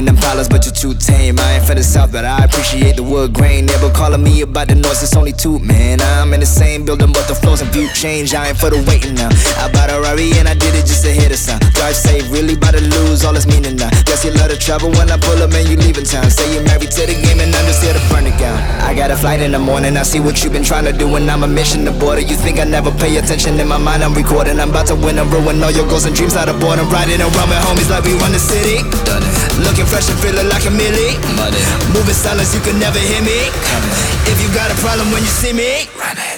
in them problems, but you're too tame. I ain't from the south, but I appreciate the wood grain. Never calling me about the noise, it's only two, man. I'm in the same building, but the flows and view change. I ain't for the waiting now. I bought a Rari and I did it just to hit a sound. Drive safe, really about to lose all its meaning now. Guess you love the trouble when I pull up and you leaving town. Say you're married to the game and I'm just here to burn it down. I got a flight in the morning, I see what you've been trying to do, and I'm a mission to border. You think I never pay attention? In my mind I'm recording. I'm about to win and ruin all your goals and dreams out of boredom. Riding around with homies like we run the city. Done it. Looking fresh and feeling like a millie. Money. Moving silence, you can never hear me. If you got a problem when you see me, run it.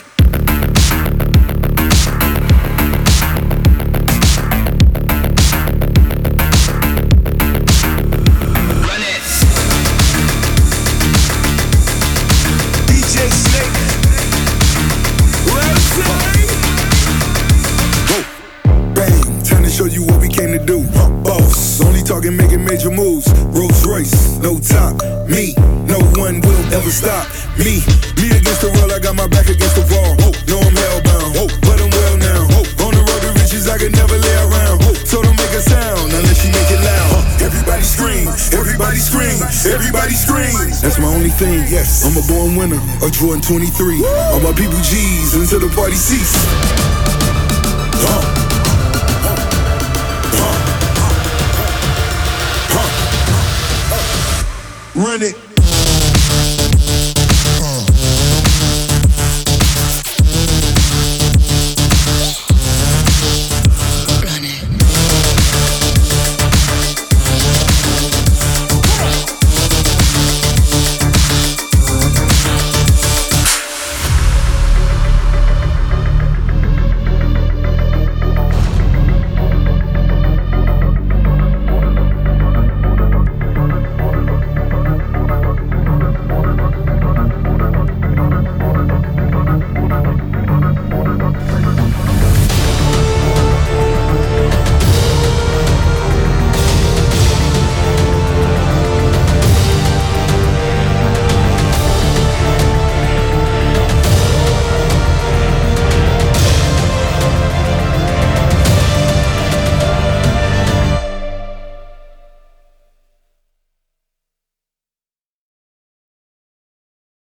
Show you what we came to do. Boss, only talking, making major moves. Rolls Royce, no top. Me, no one will ever stop me. Me against the world, I got my back against the wall. No, I'm hellbound, but I'm well now. On the road to riches, I could never lay around. So don't make a sound unless you make it loud. Everybody scream, everybody scream, everybody scream. That's my only thing. Yes, I'm a born winner, a Jordan 23. All my people G's until the party cease. Run it.